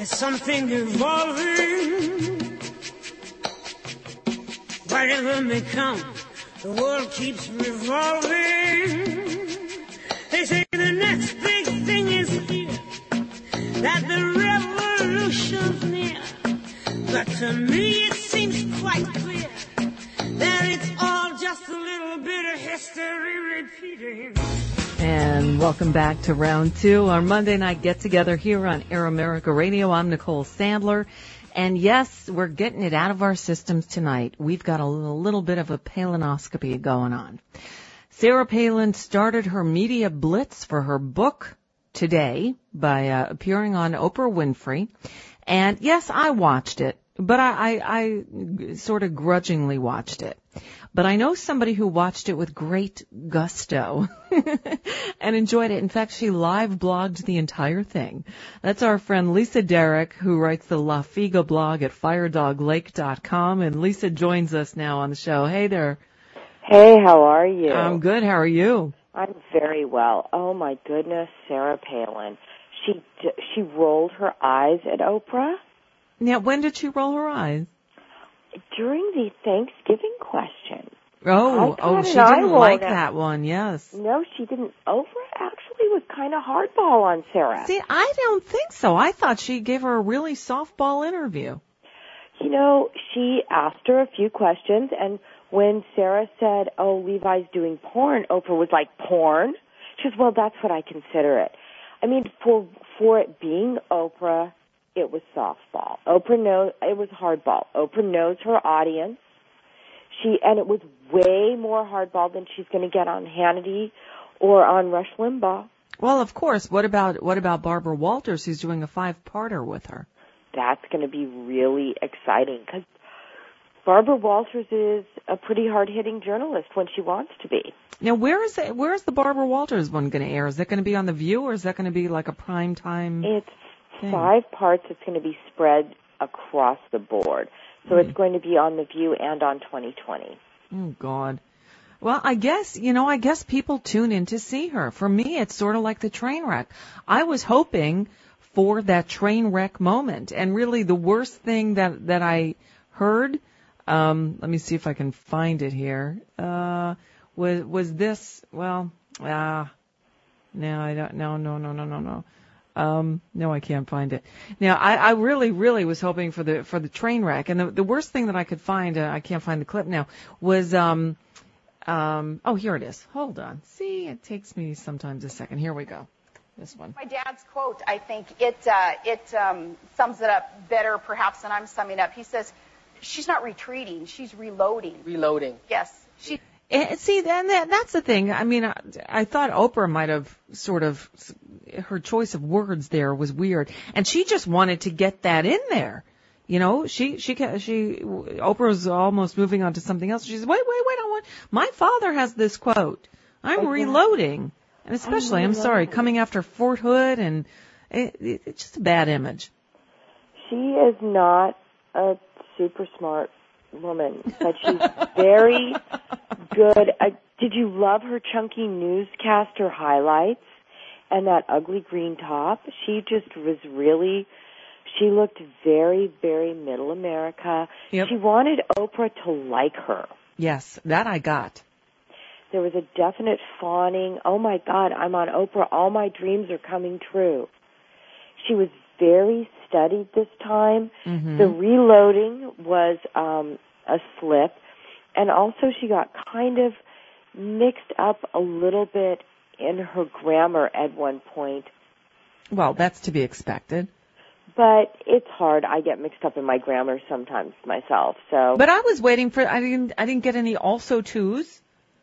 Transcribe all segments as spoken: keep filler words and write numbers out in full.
There's something evolving. Whatever may come, the world keeps revolving. They say the next big thing is here, that the revolution's near. But to me it seems quite clear that it's all just a little bit of history repeating. And welcome back to round two, our Monday night get-together here on Air America Radio. I'm Nicole Sandler. And yes, we're getting it out of our systems tonight. We've got a little, little bit of a Palinoscopy going on. Sarah Palin started her media blitz for her book today by uh, appearing on Oprah Winfrey. And yes, I watched it, but I, I, I sort of grudgingly watched it. But I know somebody who watched it with great gusto and enjoyed it. In fact, she live blogged the entire thing. That's our friend Lisa Derrick, who writes the La Figa blog at firedog lake dot com. And Lisa joins us now on the show. Hey there. Hey, how are you? I'm good. How are you? I'm very well. Oh, my goodness, Sarah Palin. She she rolled her eyes at Oprah. Now, when did she roll her eyes? During the Thanksgiving question. Oh, oh, she didn't like that one, yes. No, she didn't. Oprah actually was kind of hardball on Sarah. See, I don't think so. I thought she gave her a really softball interview. You know, she asked her a few questions, and when Sarah said, oh, Levi's doing porn, Oprah was like, porn? She says, well, that's what I consider it. I mean, for for it being Oprah, it was softball. Oprah knows, it was hardball. Oprah knows her audience. She, and it was way more hardball than she's going to get on Hannity or on Rush Limbaugh. Well, of course. What about, what about Barbara Walters, who's doing a five-parter with her? That's going to be really exciting because Barbara Walters is a pretty hard-hitting journalist when she wants to be. Now, where is it, where is the Barbara Walters one going to air? Is that going to be on The View, or is that going to be like a prime time? It's thing? Five parts. It's going to be spread across the board. So mm. it's going to be on The View and on twenty twenty. Oh, God. Well, I guess, you know, I guess people tune in to see her. For me, it's sort of like the train wreck. I was hoping for that train wreck moment. And really the worst thing that, that I heard, um, let me see if I can find it here, uh, was, was this, well, ah, no, I don't, no, no, no, no, no, no. Um, no, I can't find it. Now, I, I really, really was hoping for the, for the train wreck. And the, the worst thing that I could find, uh, I can't find the clip now, was, um, um, oh, here it is. Hold on. See, it takes me sometimes a second. Here we go. This one. My dad's quote, I think it, uh, it, um, sums it up better perhaps than I'm summing up. He says, she's not retreating, she's reloading. Reloading. Yes. She. And see, then that, that's the thing. I mean, I, I thought Oprah might have sort of, her choice of words there was weird, and she just wanted to get that in there. You know, she she she Oprah's almost moving on to something else. She says, "Wait, wait, wait! I want my father has this quote. I'm okay. reloading, and especially, I'm, I'm sorry, coming after Fort Hood, and it, it, it's just a bad image." She is not a super smart woman, but she's very good. Uh, did you love her chunky newscaster highlights and that ugly green top? She just was really, she looked very, very middle America. Yep. She wanted Oprah to like her. Yes, that I got. There was a definite fawning, oh my God, I'm on Oprah, all my dreams are coming true. She was very studied this time. Mm-hmm. The reloading was um, a slip. And also she got kind of mixed up a little bit in her grammar at one point. Well, that's to be expected. But it's hard. I get mixed up in my grammar sometimes myself. So. But I was waiting for, I didn't, I didn't get any also twos.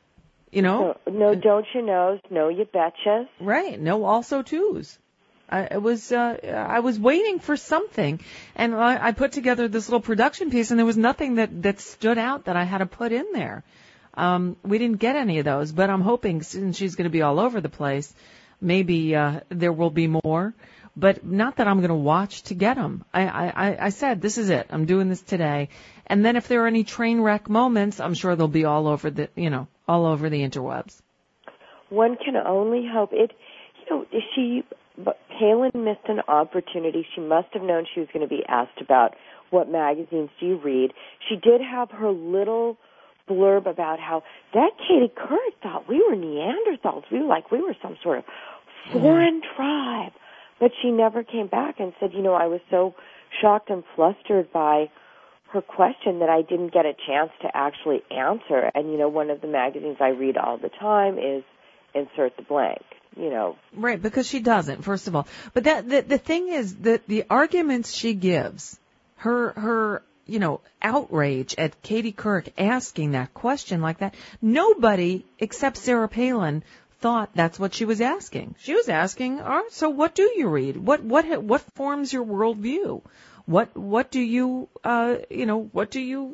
You know? So, no, don't you know? No, you betcha. Right. No also twos. I it was uh, I was waiting for something, and I, I put together this little production piece, and there was nothing that, that stood out that I had to put in there. Um, we didn't get any of those, but I'm hoping since she's going to be all over the place, maybe uh, there will be more. But not that I'm going to watch to get them. I, I, I said, this is it. I'm doing this today. And then if there are any train wreck moments, I'm sure they'll be all over the, you know, all over the interwebs. One can only hope. It, you know, she but Palin missed an opportunity. She must have known she was going to be asked about what magazines do you read. She did have her little blurb about how that Katie Couric thought we were Neanderthals. We were like we were some sort of foreign mm. tribe. But she never came back and said, you know, I was so shocked and flustered by her question that I didn't get a chance to actually answer. And, you know, one of the magazines I read all the time is Insert the Blank, you know. Right, because she doesn't, first of all. But that the, the thing is that the arguments she gives, her, her, you know, outrage at Katie Couric asking that question like that, nobody except Sarah Palin thought that's what she was asking. She was asking, all right, so what do you read? What, what, what forms your worldview? What what do you uh you know what do you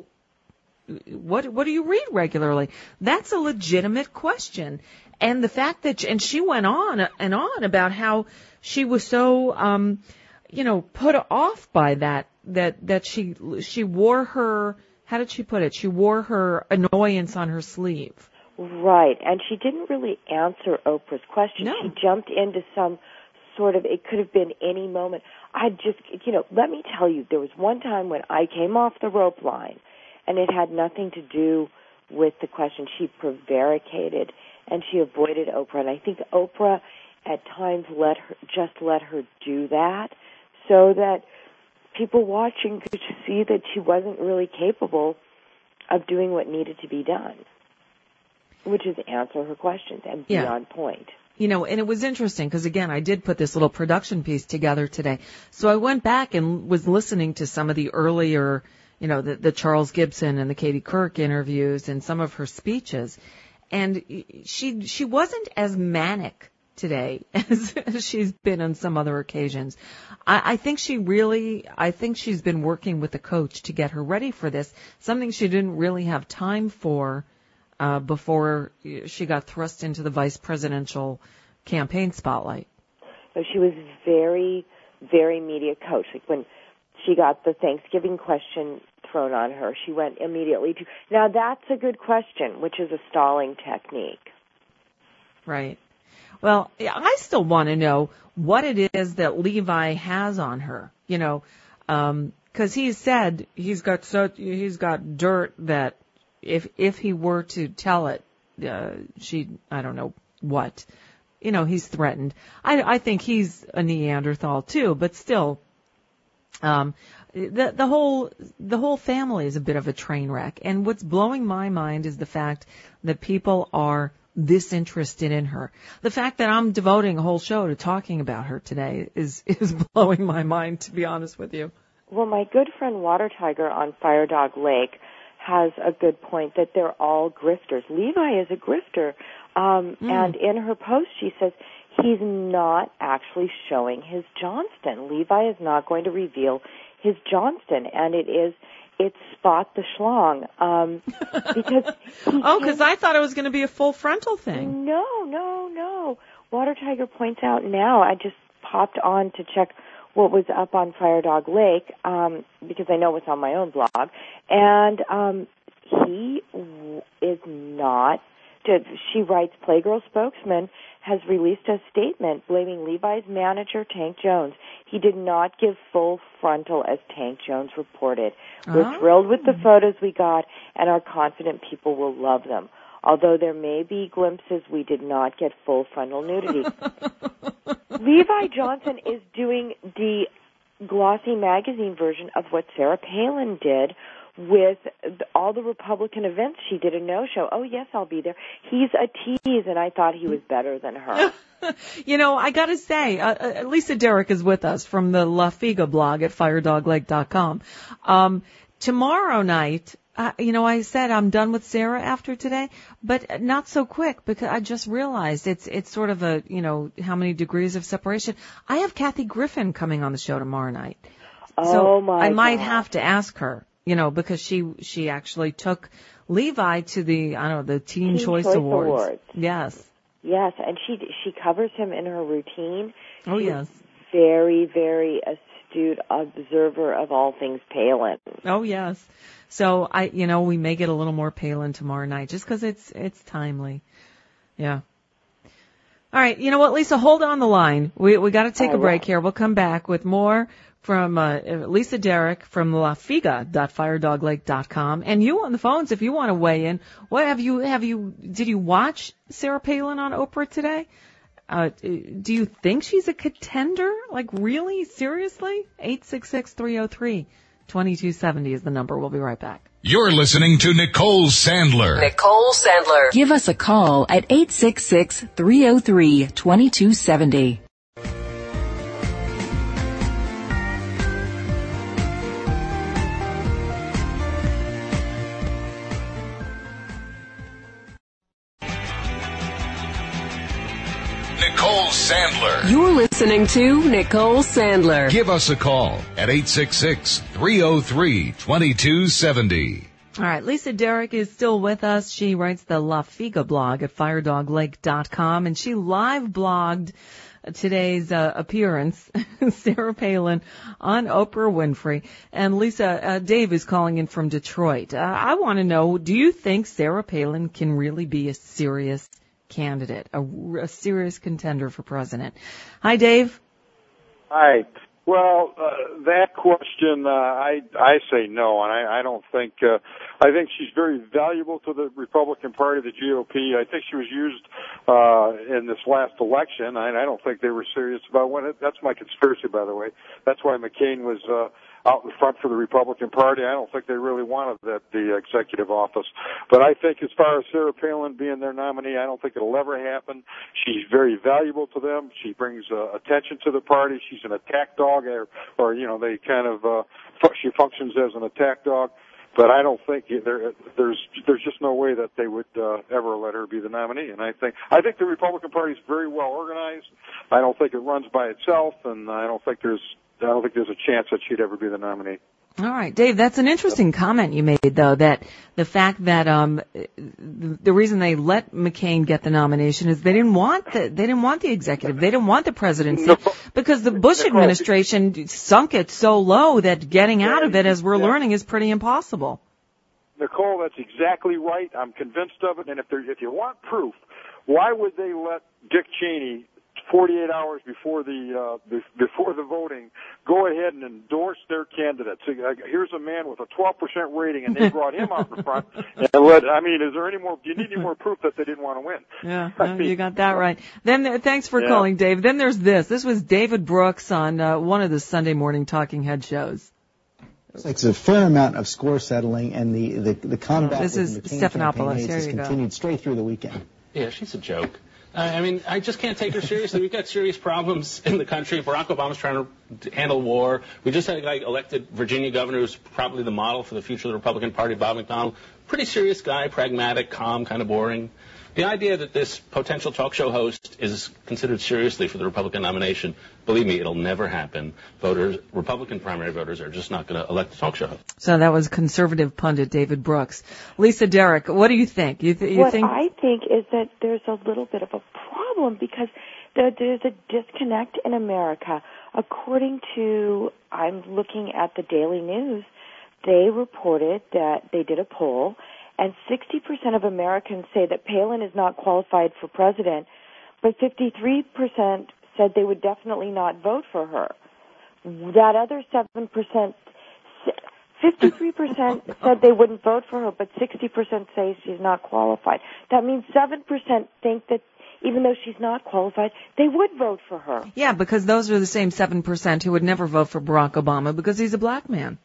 what what do you read regularly? That's a legitimate question. And the fact that and she went on and on about how she was so um you know put off by that that that she she wore her how did she put it? She wore her annoyance on her sleeve. Right, and she didn't really answer Oprah's question. No. She jumped into some sort of, it could have been any moment. I just, you know, let me tell you, there was one time when I came off the rope line, and it had nothing to do with the question. She prevaricated, and she avoided Oprah, and I think Oprah at times let her, just let her do that, so that people watching could see that she wasn't really capable of doing what needed to be done, which is answer her questions and be yeah. on point. You know, and it was interesting because, again, I did put this little production piece together today. So I went back and was listening to some of the earlier, you know, the, the Charles Gibson and the Katie Couric interviews and some of her speeches. And she she wasn't as manic today as, as she's been on some other occasions. I, I think she really, I think she's been working with the coach to get her ready for this, something she didn't really have time for Uh, before she got thrust into the vice presidential campaign spotlight. So she was very, very media coach. Like when she got the Thanksgiving question thrown on her, she went immediately to, now that's a good question, which is a stalling technique. Right. Well, I still want to know what it is that Levi has on her, you know, um, cause he said he's got so, he's got dirt that If if he were to tell it, uh, she I don't know what, you know, he's threatened. I, I think he's a Neanderthal too, but still, um, the the whole the whole family is a bit of a train wreck. And what's blowing my mind is the fact that people are this interested in her. The fact that I'm devoting a whole show to talking about her today is is blowing my mind, to be honest with you. Well, my good friend Water Tiger on Fire Dog Lake has a good point that they're all grifters. Levi is a grifter. Um, mm. And in her post, she says he's not actually showing his Johnston. Levi is not going to reveal his Johnston. And it is, it's Spot the Schlong. Um, because oh, because I thought it was going to be a full frontal thing. No, no, no. Water Tiger points out now, I just popped on to check what was up on Fire Dog Lake, um, because I know it's on my own blog, and um, he w- is not, she writes, Playgirl spokesman has released a statement blaming Levi's manager, Tank Jones. He did not give full frontal as Tank Jones reported. We're oh. thrilled with the photos we got and are confident people will love them. Although there may be glimpses, we did not get full frontal nudity. Levi Johnson is doing the glossy magazine version of what Sarah Palin did with all the Republican events. She did a no-show. Oh, yes, I'll be there. He's a tease, and I thought he was better than her. You know, I got to say, uh, Lisa Derrick is with us from the La Figa blog at fire dog lake dot com. Um, tomorrow night, Uh, you know, I said I'm done with Sarah after today, but not so quick because I just realized it's it's sort of a, you know, how many degrees of separation. I have Kathy Griffin coming on the show tomorrow night. Oh, so my I might God. have to ask her, you know, because she she actually took Levi to the, I don't know, the Teen, Teen Choice, Choice Awards. Awards. Yes. Yes, and she she covers him in her routine. Oh, She's yes. very, very astute observer of all things Palin. Oh, yes. So I, you know, we may get a little more Palin tomorrow night just because it's, it's timely. Yeah. All right. You know what, Lisa? Hold on the line. We we got to take I a break will. here. We'll come back with more from uh, Lisa Derrick from la figa dot fire dog lake dot com. And you on the phones if you want to weigh in. What have you have you did you watch Sarah Palin on Oprah today? Uh, do you think she's a contender? Like, really? Seriously? eight six six, three oh three, two two seven oh is the number. We'll be right back. You're listening to Nicole Sandler. Nicole Sandler. Give us a call at eight six six, three oh three, two two seven oh. Nicole Sandler. You're listening to Nicole Sandler. Give us a call at eight six six, three oh three, two two seven oh. All right, Lisa Derrick is still with us. She writes the La Figa blog at fire dog lake dot com, and she live blogged today's uh, appearance, Sarah Palin, on Oprah Winfrey. And Lisa, uh, Dave is calling in from Detroit. Uh, I want to know, do you think Sarah Palin can really be a serious candidate, a, a serious contender for president? Hi, Dave. Hi. Well, uh, that question, uh, I I say no, and I, I don't think. Uh, I think she's very valuable to the Republican Party, the G O P. I think she was used uh, in this last election. I, I don't think they were serious about when. It, that's my conspiracy, by the way. That's why McCain was uh, out in front for the Republican Party. I don't think they really wanted that the executive office. But I think as far as Sarah Palin being their nominee, I don't think it'll ever happen. She's very valuable to them. She brings uh, attention to the party. She's an attack dog, or, or you know, they kind of uh, she functions as an attack dog. But I don't think there, there's there's just no way that they would uh, ever let her be the nominee. And I think I think the Republican Party is very well organized. I don't think it runs by itself, and I don't think there's I don't think there's a chance that she'd ever be the nominee. All right, Dave, that's an interesting comment you made, though, that the fact that um the reason they let McCain get the nomination is they didn't want the they didn't want the executive, they didn't want the presidency, no, because the Bush Nicole, administration sunk it so low that getting out of it, as we're yeah. learning, is pretty impossible. Nicole, that's exactly right. I'm convinced of it. And if there, if you want proof, why would they let Dick Cheney, forty-eight hours before the uh, before the voting, go ahead and endorse their candidate? So, uh, here's a man with a twelve percent rating, and they brought him out in front. And let, I mean, is there any more? Do you need any more proof that they didn't want to win? Yeah, I no, mean, you got that right. Then, uh, thanks for yeah. calling, Dave. Then there's this. This was David Brooks on uh, one of the Sunday morning talking head shows. It's a fair amount of score settling, and the the, the combat This with is the McCain Stephanopoulos. campaign aides Here has you go. continued straight through the weekend. Yeah, she's a joke. I mean, I just can't take her seriously. We've got serious problems in the country. Barack Obama's trying to handle war. We just had a guy elected Virginia governor who's probably the model for the future of the Republican Party, Bob McDonnell. Pretty serious guy, pragmatic, calm, kind of boring. The idea that this potential talk show host is considered seriously for the Republican nomination, believe me, it'll never happen. Voters, Republican primary voters, are just not going to elect a talk show host. So that was conservative pundit David Brooks. Lisa Derrick, what do you think? You, th- you what think? I think is that there's a little bit of a problem because there, there's a disconnect in America. According to, I'm looking at the Daily News, they reported that they did a poll, and sixty percent of Americans say that Palin is not qualified for president, but fifty-three percent said they would definitely not vote for her. That other seven percent, fifty-three percent said they wouldn't vote for her, but sixty percent say she's not qualified. That means seven percent think that even though she's not qualified, they would vote for her. Yeah, because those are the same seven percent who would never vote for Barack Obama because he's a black man.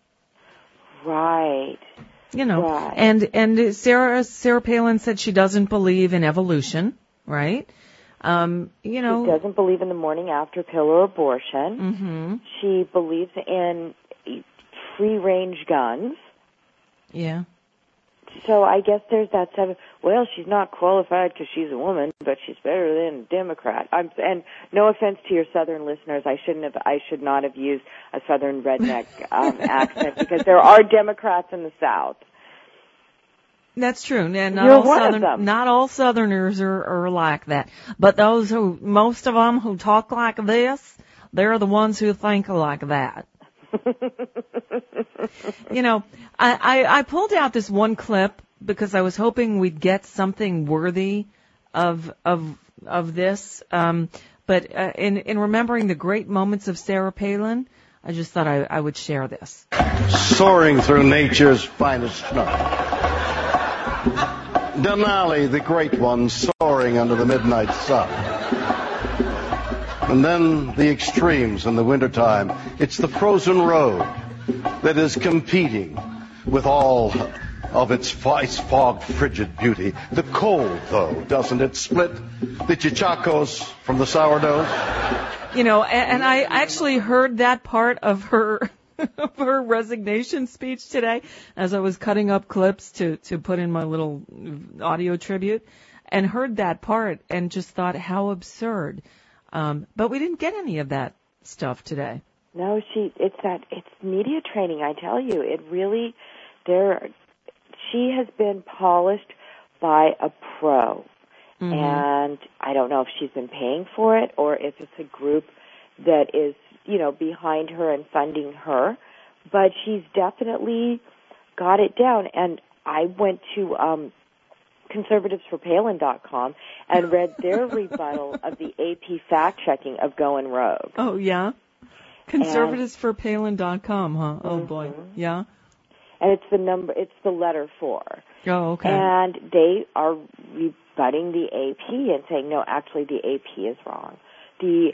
Right. You know, right. and and Sarah Sarah Palin said she doesn't believe in evolution, right? Um, you know, she doesn't believe in the morning after pill or abortion. Mm-hmm. She believes in free range guns. Yeah. So I guess there's that seven. Well, she's not qualified because she's a woman, but she's better than a Democrat. I'm, and no offense to your Southern listeners, I shouldn't have. I should not have used a Southern redneck um, accent because there are Democrats in the South. That's true. And not You're all one of Southern, them. not all Southerners are, are like that. But those who, most of them who talk like this, they're the ones who think like that. You know, I, I, I pulled out this one clip because I was hoping we'd get something worthy of of of this. Um, but uh, in, in remembering the great moments of Sarah Palin, I just thought I, I would share this. Soaring through nature's finest snow. Denali, the great one, soaring under the midnight sun. And then the extremes in the wintertime. It's the frozen road that is competing with all of its ice-fogged, frigid beauty. The cold, though, doesn't it split the chichacos from the sourdoughs? You know, and, and I actually heard that part of her of her resignation speech today as I was cutting up clips to, to put in my little audio tribute, and heard that part and just thought how absurd. Um, but we didn't get any of that stuff today. No, she, it's that, it's media training, I tell you. It really, there, she has been polished by a pro. Mm-hmm. And I don't know if she's been paying for it or if it's a group that is, you know, behind her and funding her. But she's definitely got it down. And I went to um, conservatives for palin dot com and read their rebuttal of the A P fact-checking of Going Rogue. Oh, yeah? conservatives for palin dot com, huh? Oh, mm-hmm. boy. Yeah? And it's the number, it's the letter four. Oh, okay. And they are rebutting the A P and saying, no, actually the A P is wrong. The,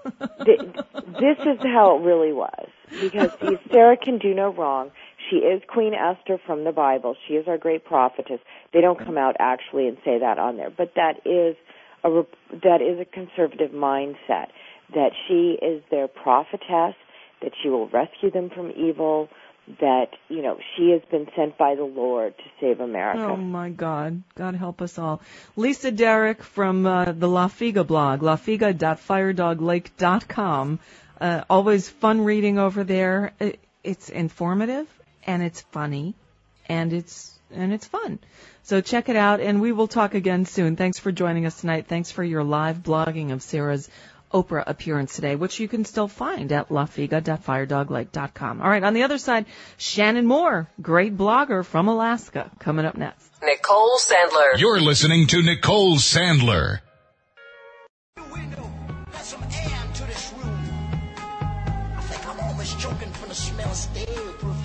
the this is how it really was. Because see, Sarah can do no wrong. She is Queen Esther from the Bible. She is our great prophetess. They don't come out actually and say that on there. But that is a, that is a conservative mindset, that she is their prophetess, that she will rescue them from evil, that, you know, she has been sent by the Lord to save America. Oh, my God. God help us all. Lisa Derrick from uh, the La Figa blog, la figa dot firedog lake dot com. Uh, always fun reading over there. It's informative, and it's funny, and it's and it's fun. So check it out, and we will talk again soon. Thanks for joining us tonight. Thanks for your live blogging of Sarah's Oprah appearance today, which you can still find at la figa dot firedog lake dot com. All right, on the other side, Shannon Moore, great blogger from Alaska, coming up next. Nicole Sandler. You're listening to Nicole Sandler. Choking from the smell of stale